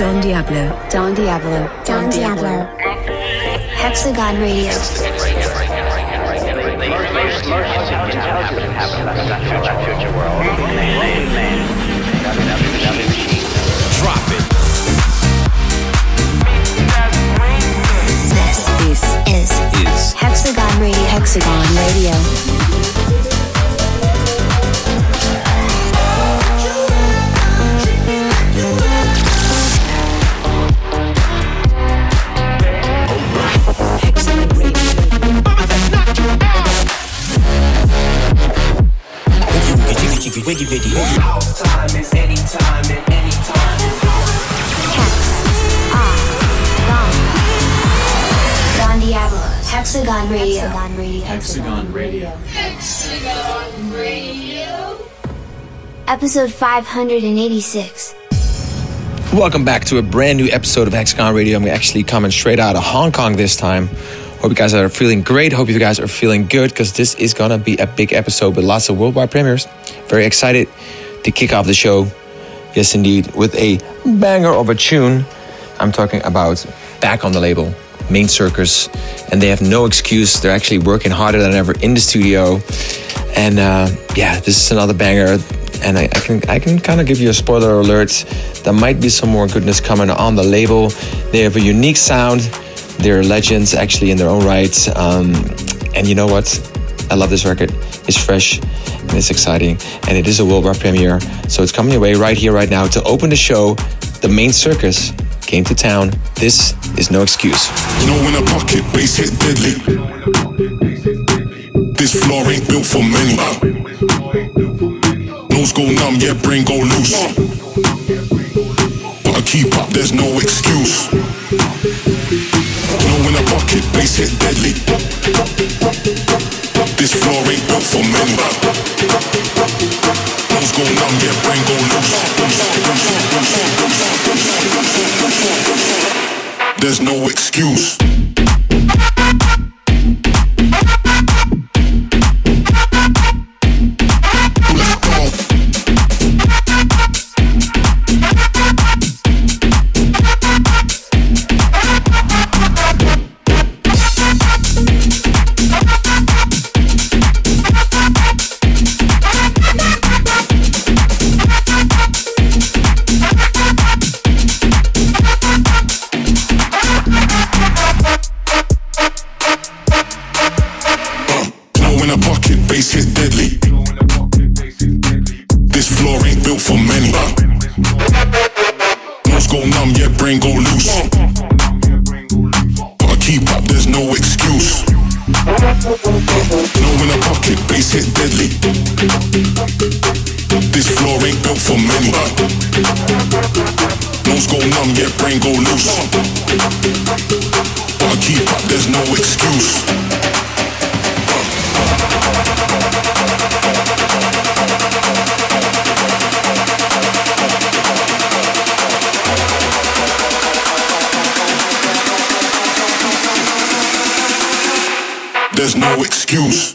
Don Diablo. Don Diablo. Don Diablo. Hexagon Radio. Drop it. This is Hexagon Radio. Hexagon Radio. Wiggy video. House time is anytime and anytime. Don Diablo. Hexagon Radio. Hexagon Radio. Hexagon Radio. Episode 586. Welcome back to a brand new episode of Hexagon Radio. I'm actually coming straight out of Hong Kong this time. Hope you guys are feeling great. Hope you guys are feeling good because this is gonna be a big episode with lots of worldwide premieres. Very excited to kick off the show. Yes, indeed, with a banger of a tune. I'm talking about back on the label, Main Circus, and they have no excuse. They're actually working harder than ever in the studio. And this is another banger. And I can kind of give you a spoiler alert. There might be some more goodness coming on the label. They have a unique sound. They're legends actually in their own right. And you know what? I love this record. It's fresh and it's exciting. And it is a worldwide premiere. So it's coming your way right here, right now. To open the show, the Main Circus came to town. This is No Excuse. No in a pocket, bass hit deadly. This floor ain't built for many. Nose go numb, yeah, brain go loose. But I keep up, there's no excuse. No in a pocket, bass hit deadly. This floor ain't built for many. Nose go numb, yeah, brain go loose. There's no excuse. There's no excuse.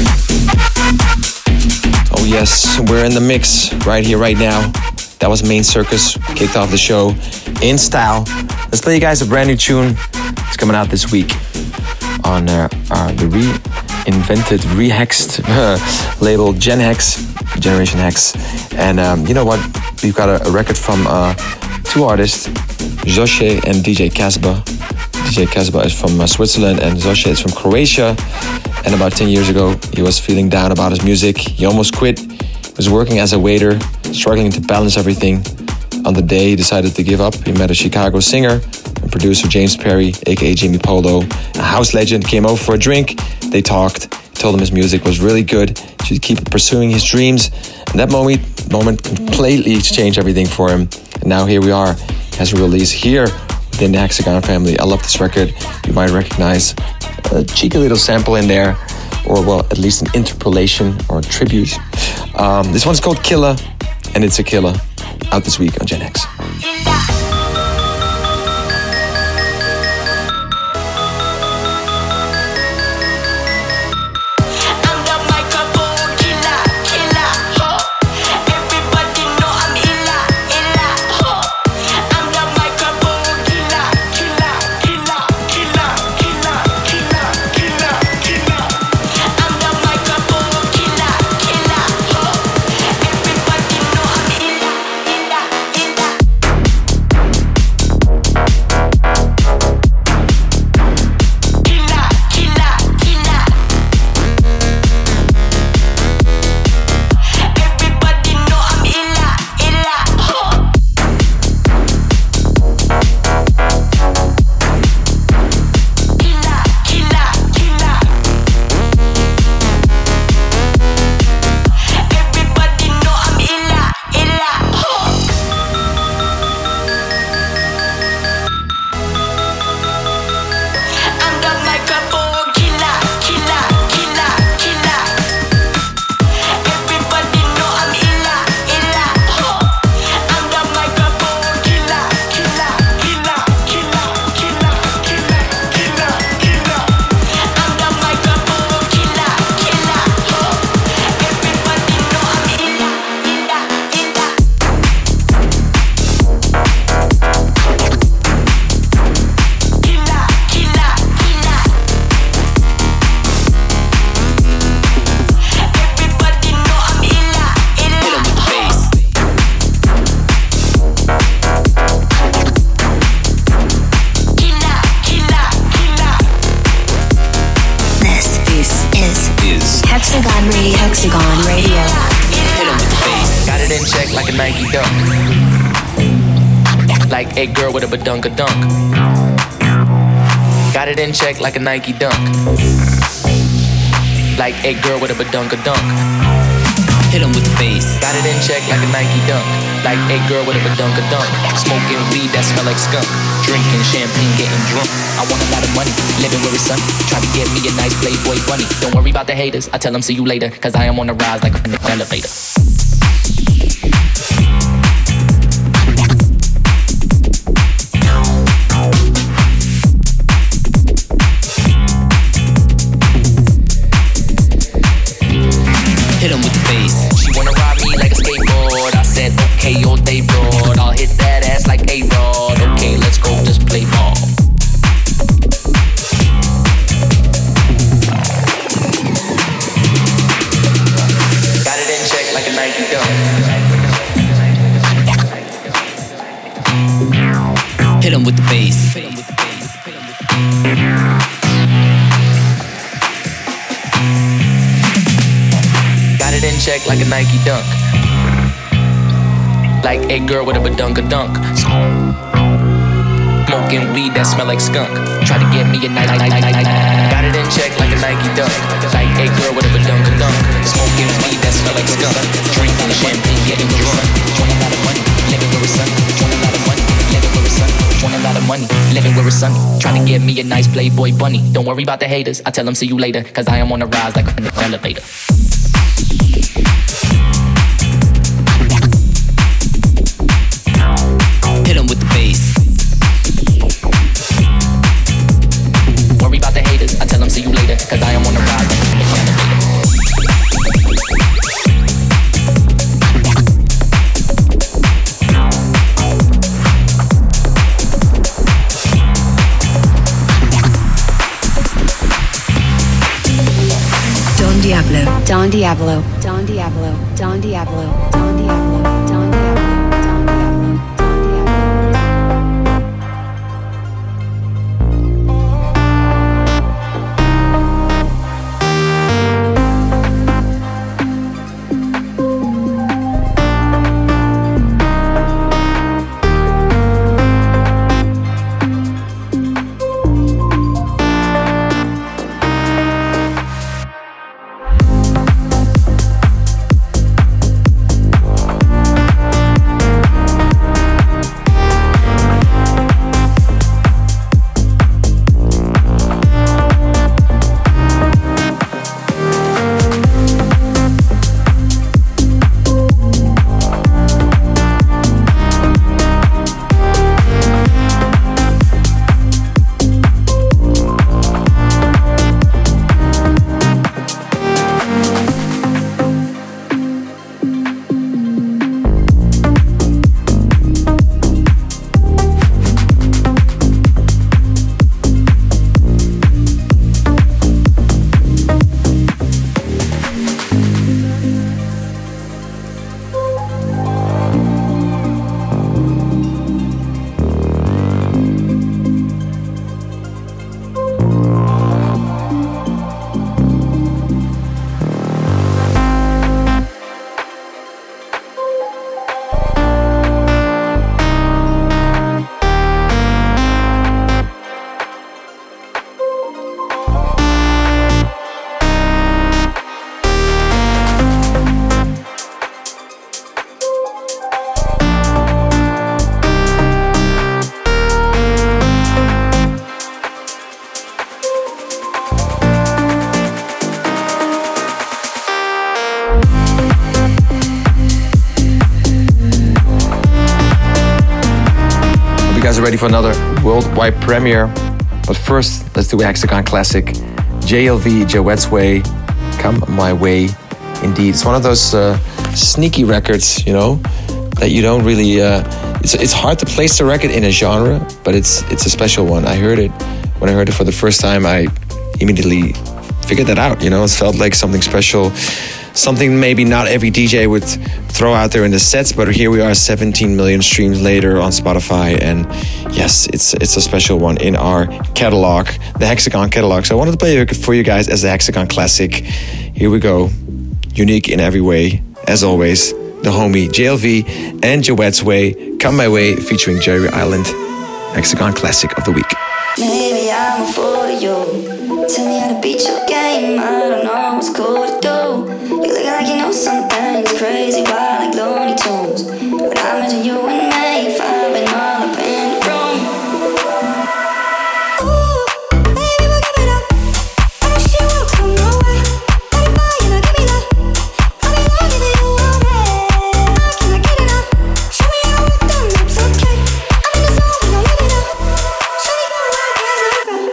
Oh yes, we're in the mix right here, right now. That was Main Circus, kicked off the show in style. Let's play you guys a brand new tune. It's coming out this week on the reinvented, rehexed label Gen Hex, Generation Hex. And you know what? We've got a record from two artists, Zoshé and DJ Casbah. DJ Casbah is from Switzerland and Zoshé is from Croatia. And about 10 years ago, he was feeling down about his music. He almost quit. He was working as a waiter, struggling to balance everything. On the day he decided to give up, he met a Chicago singer and producer, James Perry, aka Jimmy Polo. A house legend came over for a drink. They talked. He told him his music was really good. He should keep pursuing his dreams. And that moment completely changed everything for him. And now here we are. He has a release here within the Hexagon family. I love this record. You might recognize a cheeky little sample in there, or well, at least an interpolation or a tribute. This one's called Killer, and it's a killer. Out this week on Gen X. Everybody know I'm illa, illa, ho. I'm the microphone. like a girl with a badunk-a-dunk. Got it in check like a Nike dunk. Like a girl with a badunk-a-dunk. Hit him with the bass. Got it in check like a Nike dunk. Like a girl with a badunk-a-dunk. Smoking weed that smell like skunk. Drinking champagne, getting drunk. I want a lot of money, living where it's sunny. Try to get me a nice Playboy bunny. Don't worry about the haters, I tell them see you later. Cause I am on the rise like an elevator. Hit him with the bass. She wanna ride me like a skateboard. I said, okay, all day broad. I'll hit that ass like A-Rod. Okay, let's go, just play ball. Got it in check like a Nike dunk. Hit him with the bass. Got it in check like a Nike dunk. Like a girl with a badunk-a-dunk. Smoking weed that smell like skunk. Try to get me a night. Got it in check like a Nike dunk. Like a girl with a badunk-a-dunk. Smoking weed that smell like skunk. Drinking champagne, getting drunk. Want a lot of money, living where it's sunny. Want a lot of money, living where it's sunny. Want a lot of money, living where it's sunny. Trying to get me a nice Playboy bunny. Don't worry about the haters, I tell them see you later. Cause I am on the rise like an elevator. Hit him with the bass. Worry about the haters, I tell them see you later. Cause I am on the rise like an elevator. Don Diablo, Don Diablo, Don Diablo, Don Diablo, Don Diablo, Don Diablo, Don Diablo, Don guys are ready for another worldwide premiere. But first, let's do a Hexagon classic. JLV, Joette's Way, Come My Way. Indeed, it's one of those sneaky records, you know, that you don't really... It's hard to place the record in a genre, but it's a special one. When I heard it for the first time, I immediately figured that out, you know. It felt like something special, something maybe not every DJ would throw out there in the sets, but here we are 17 million streams later on Spotify, and yes, it's a special one in our catalog, the Hexagon catalog. So I wanted to play it for you guys as a Hexagon classic. Here we go, unique in every way, as always, the homie JLV and Joette's Way, Come My Way, featuring Jerry Island. Hexagon Classic of the Week. Maybe I'm a fool to you. Tell me how to beat your game. I don't know what's cool to do. You look like you know some things crazy, wild like Looney Tunes. But I imagine you and me vibing all up in the room. Ooh, baby, we'll give it up. I know she will come my way. Body fire, now give me that. I'll be long giving you all that. Can I get enough? Show me how with them lips, okay? I'm in the zone, we gon' live it up. Show me go like hands like that.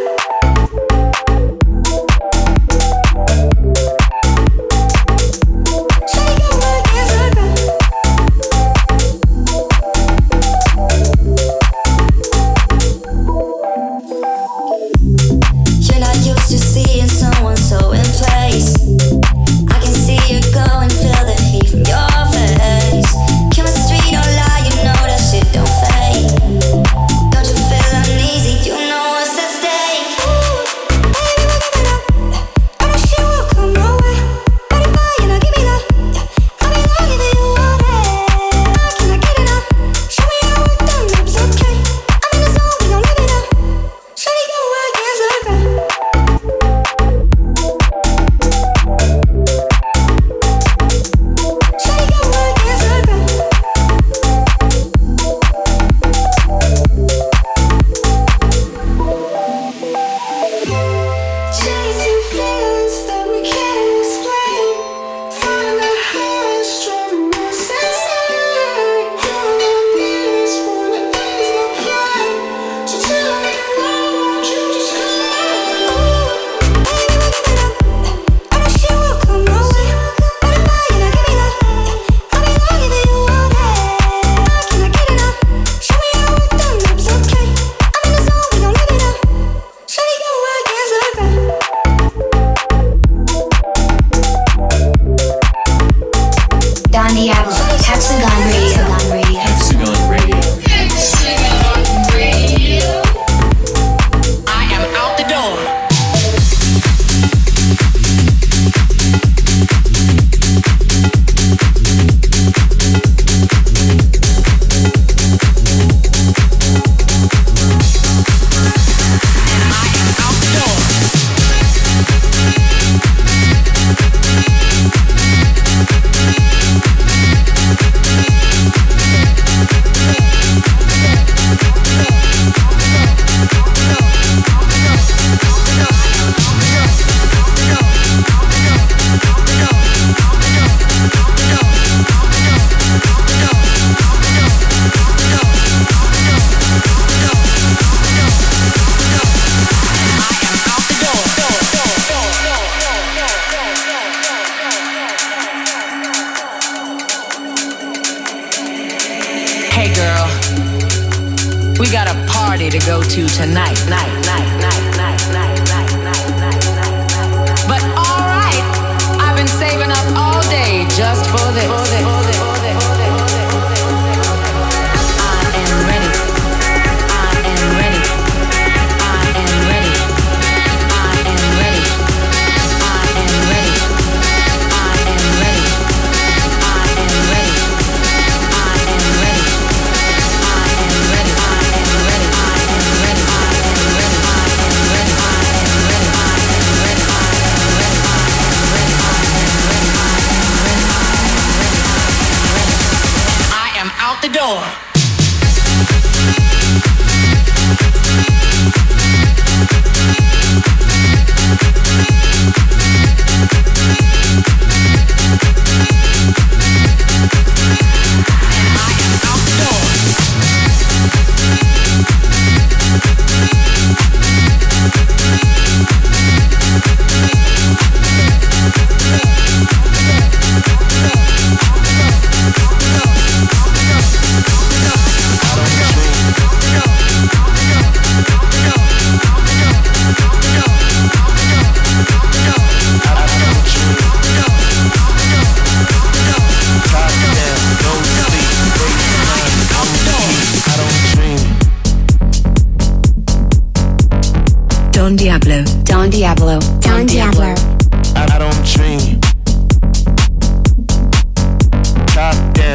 Don Diablo. Don Diablo. Don Diablo. I don't dream. Top down.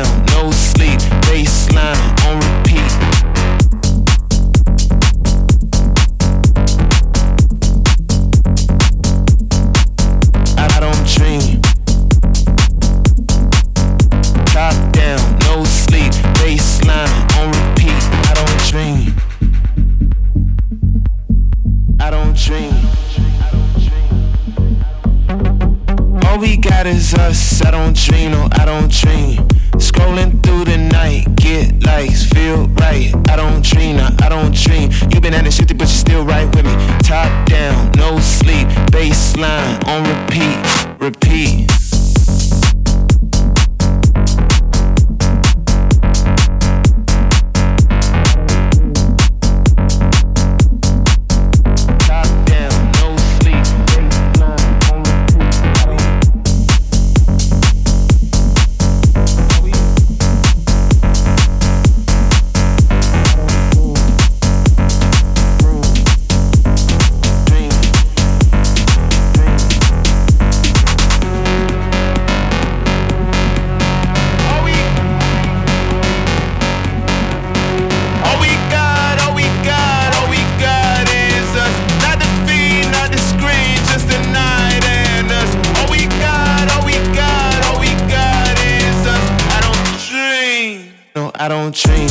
is us, I don't dream, no, I don't dream. Scrolling through the night, get likes, feel right. I don't dream, no, I don't dream. You been at it 50, but you're still right with me. Top down, no sleep, baseline on repeat, repeat. I don't dream.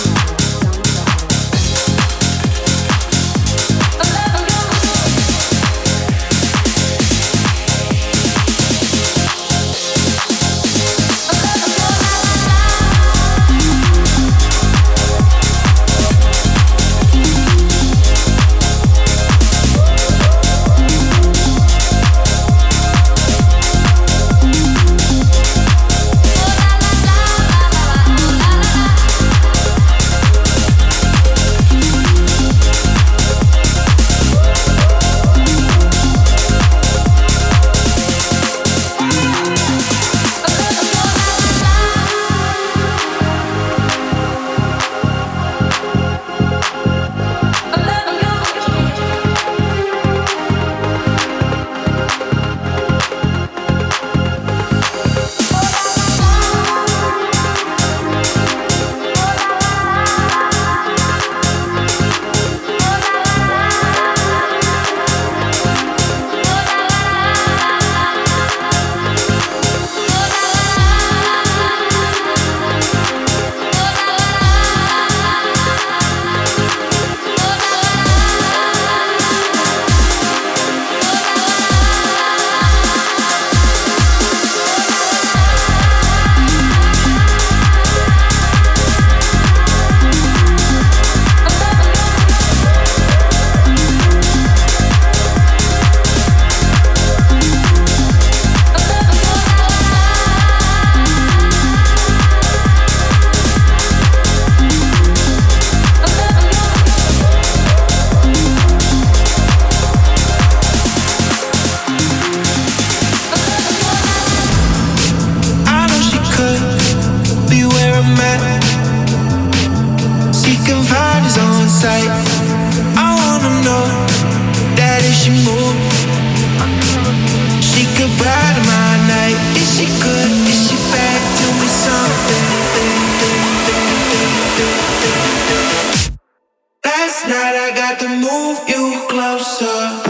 Diablo. that if she moved, she could brighten my night. If she could, if she back, tell me something. Last night I got to move you closer.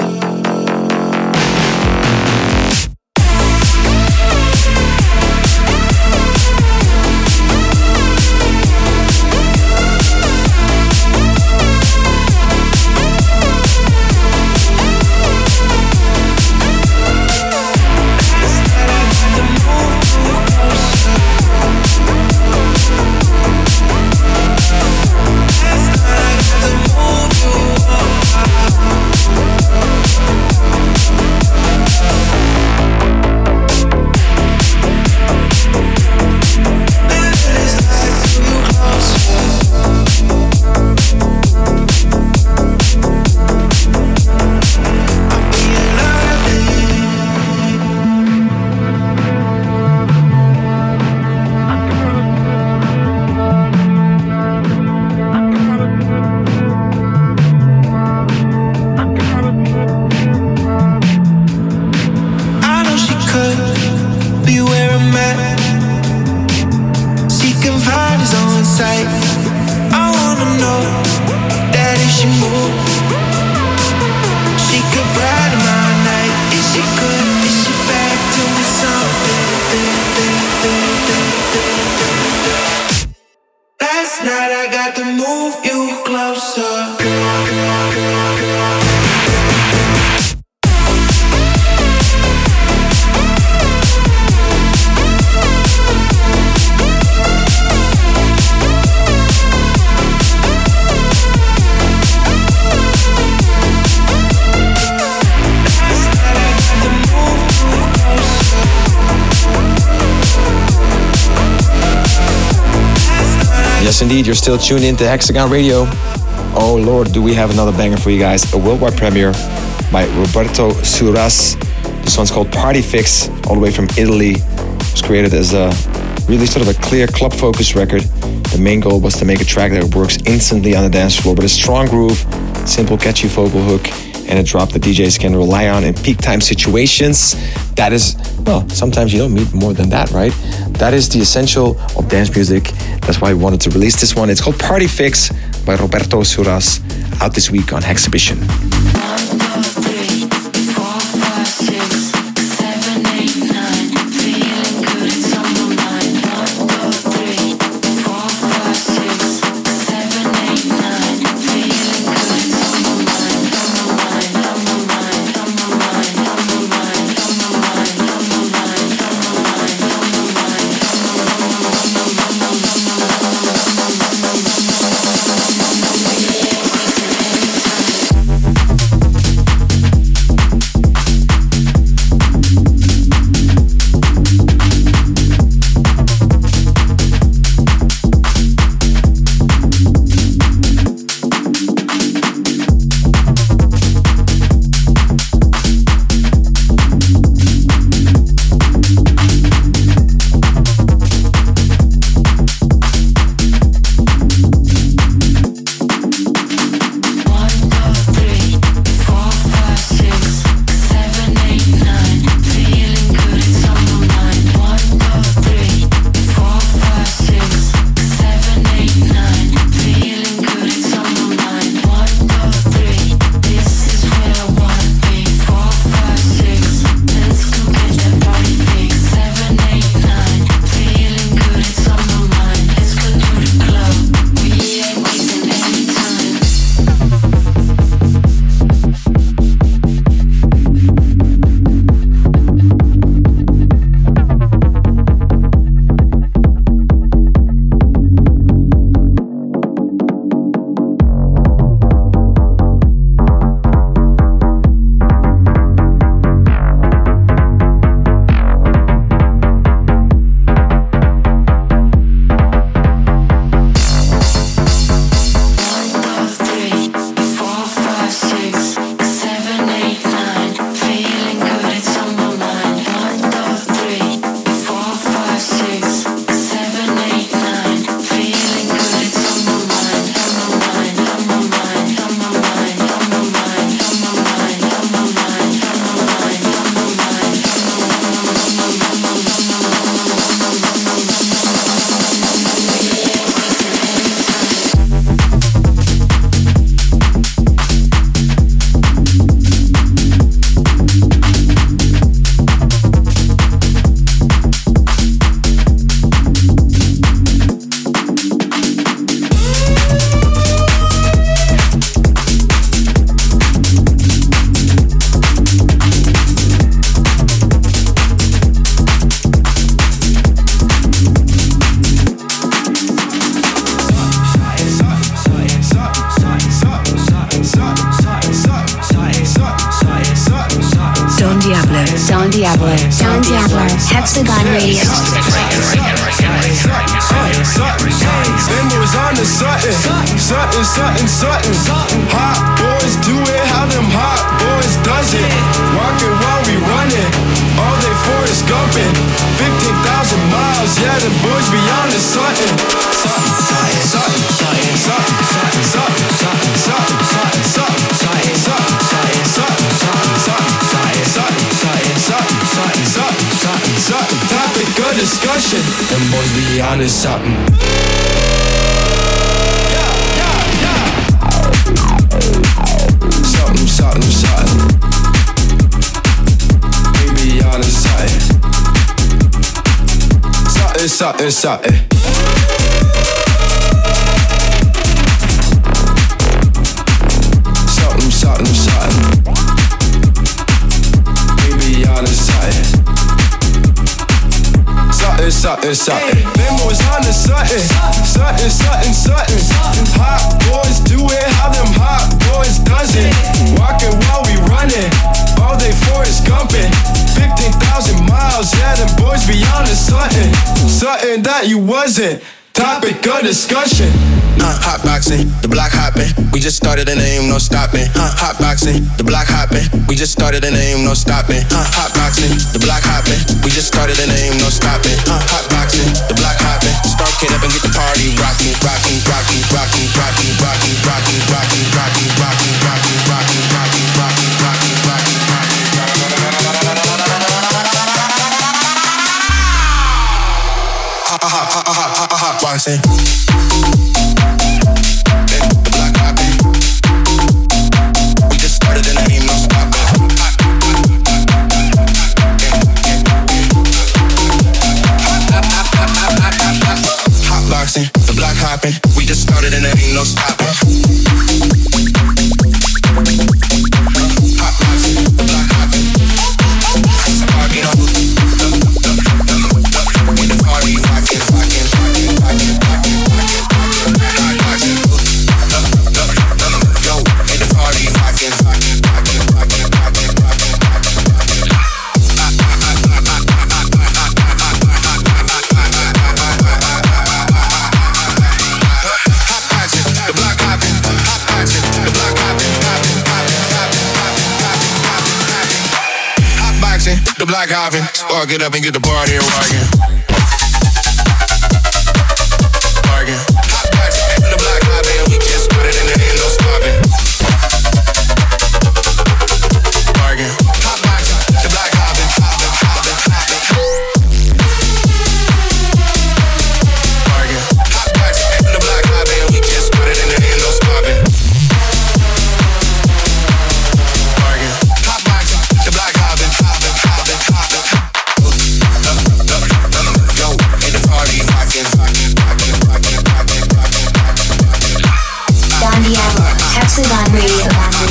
Yes, indeed, you're still tuned in to Hexagon Radio. Oh Lord, do we have another banger for you guys. A worldwide premiere by Roberto Suras. This one's called Party Fix, all the way from Italy. It was created as a really sort of a clear club-focused record. The main goal was to make a track that works instantly on the dance floor, but a strong groove, simple catchy vocal hook, and a drop that DJs can rely on in peak time situations. That is, well, sometimes you don't need more than that, right? That is the essential of dance music. That's why we wanted to release this one. It's called Party Fix by Roberto Suras, out this week on Hexhibition. Don Diablo. Don Diablo. Hexagon Radio. Them boys on to something. Hot boys do it how them hot boys does it. Walking while we running, all they for is gumping. 15,000 miles, yeah, them boys be on to something. Topic of discussion. Them boys be on to something. Something. We be on the side. Something. Something. We be on the side. Something. Them boys on the something. Hot boys do it how them hot boys does it. Walking while we running, all they for is gumping. 15,000 miles, yeah, them boys be on to something. Something that you wasn't. Topic of discussion. Hotboxing, the block hopping. We just started and there ain't no stopping. Hotboxing, the block hopping. We just started and there ain't no stopping. Hotboxing, the block hopping. We just started and there ain't no stopping. Hotboxing, the block hopping. Spark it up and get the party rocking. Hotboxing. The block hopping. We just started and there ain't no stopping. Hotboxing, the block hopping. We just started and there ain't no stopping. Hotboxing, the block hopping. Spark it up. Get the party rocking. The block hopping, spark it up and get the party rocking. Hotboxing, the block hopping, we just started and there ain't no stopping. Hotboxing, the block hopping. Hotboxing, the block hopping, we just started and there ain't no stopping. Hotboxing, the block hopping. Don Diablo. Hexagon Radio.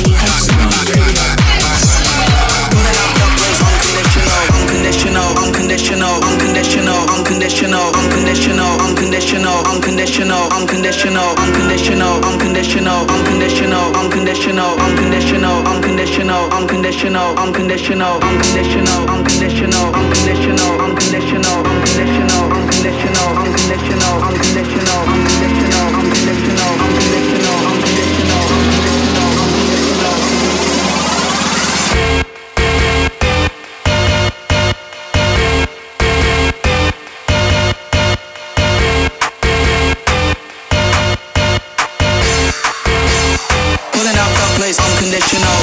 Pulling out the place unconditional.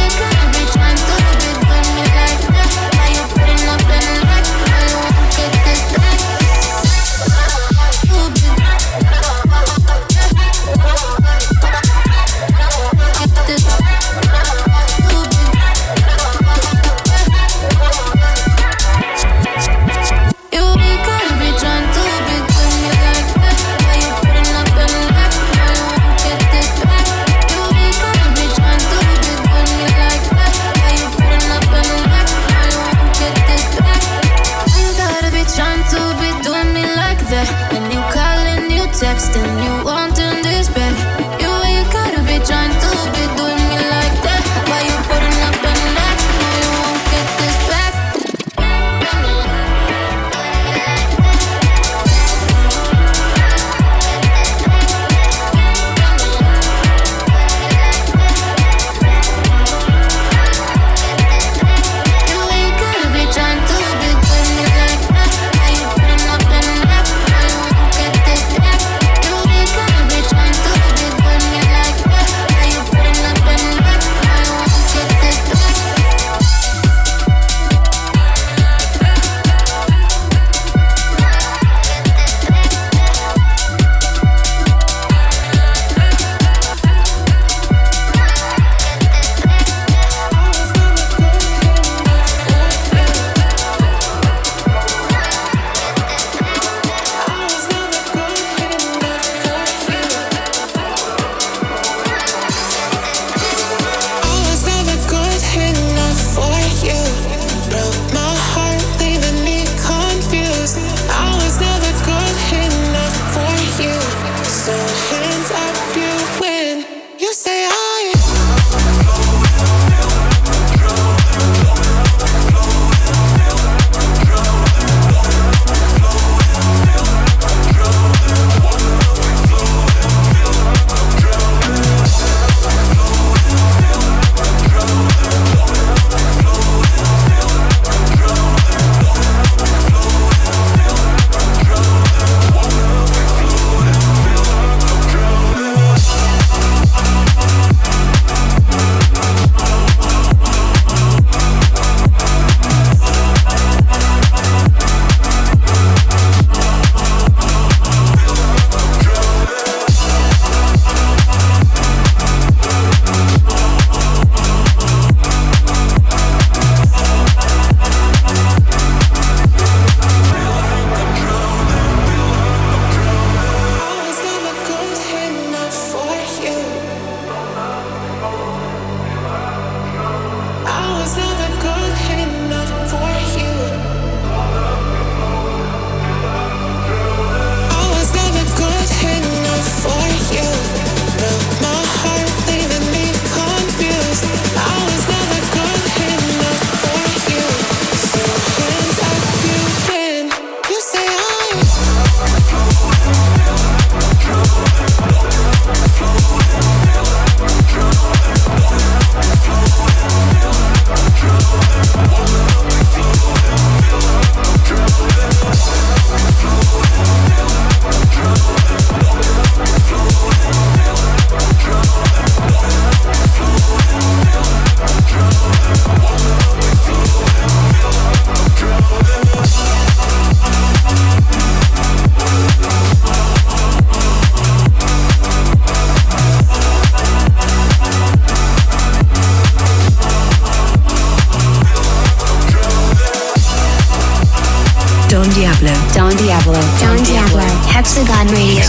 Don Diablo. Don Diablo. Don Diablo. Hexagon Radio.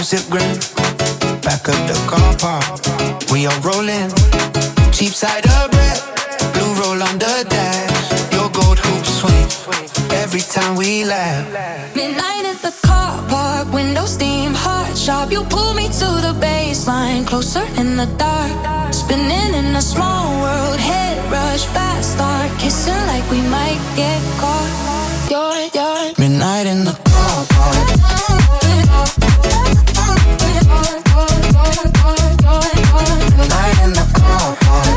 sip grin. Back of the car park, we are rolling. Cheap cider bread, blue roll on the dash. Your gold hoop swing every time we laugh. Midnight at the car park, window steam, heart sharp. You pull me to the baseline, closer in the dark. Spinning in a small world, head rush, fast start. Kissing like we might get caught. You're Midnight in the car park. Midnight in the car park.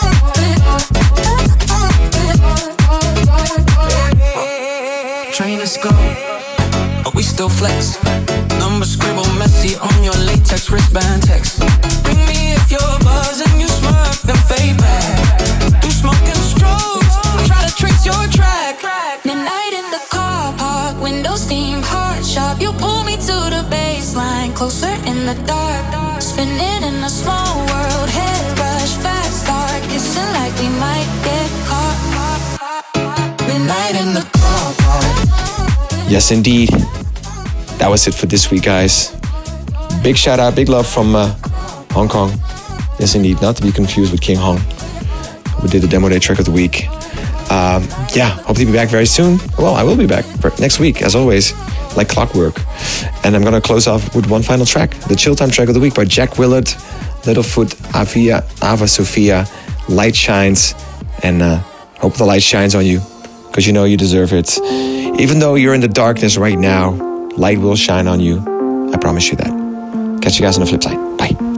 Train is gone, but we still flex. Number scribble messy on your latex wristband text. Bring me if you're buzzing, you smirk, then fade back. Do smoking strokes, try to trace your track. midnight in the car park, window steam, heart sharp. You pull me to the baseline, closer in the dark. Spinning in a small world, head rush, fast start. Kissing like we might get caught. Midnight in the car park. Yes, indeed. That was it for this week, guys. Big shout out, big love from Hong Kong. Yes, indeed. Not to be confused with King Hong, who did the Demo Day track of the week. Hopefully be back very soon. Well, I will be back next week, as always, like clockwork. And I'm going to close off with one final track, the Chill Time track of the week by Jack Willard, Littlefoot, Ava Sophia, Light Shines. And hope the light shines on you, because you know you deserve it. Even though you're in the darkness right now, light will shine on you. I promise you that. Catch you guys on the flip side. Bye.